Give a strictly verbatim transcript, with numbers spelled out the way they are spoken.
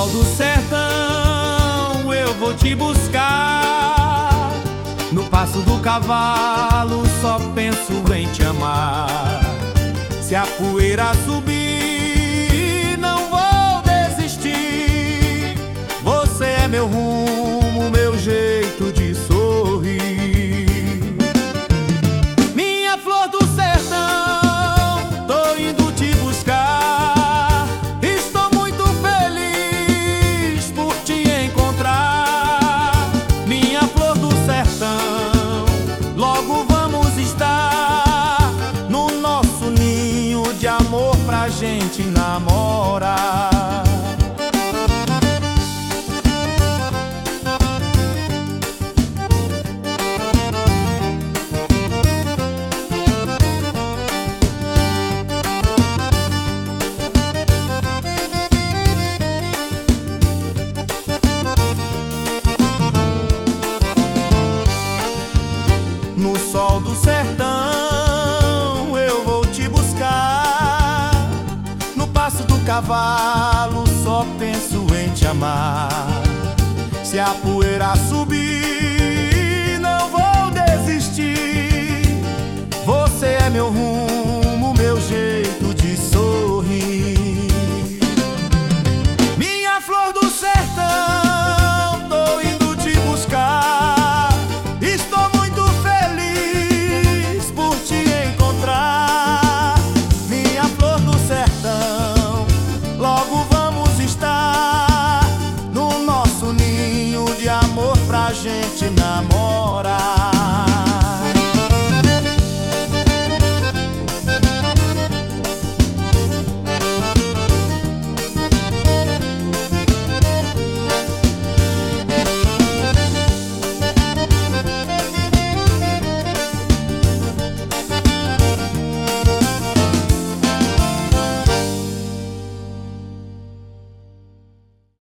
sol do sertão eu vou te buscar. No passo do cavalo só penso em te amar. Se a poeira subir, não vou desistir. Você é meu rumo, meu jeito de sorrir. Minha flor do sertão, tô indo te buscar. Estou muito feliz por te encontrar. Minha flor do sertão, logo vamos estar no nosso ninho de amor pra gente namorar. No sol do sertão eu vou te buscar. No passo do cavalo só penso em te amar. Se a poeira subir, não vou desistir. Você é meu rumo, meu jeito de sorrir. Minha flor do sertão, tô indo te buscar. Estou muito feliz por te encontrar. Minha flor do sertão, logo vamos estar no nosso ninho de amor pra gente namorar.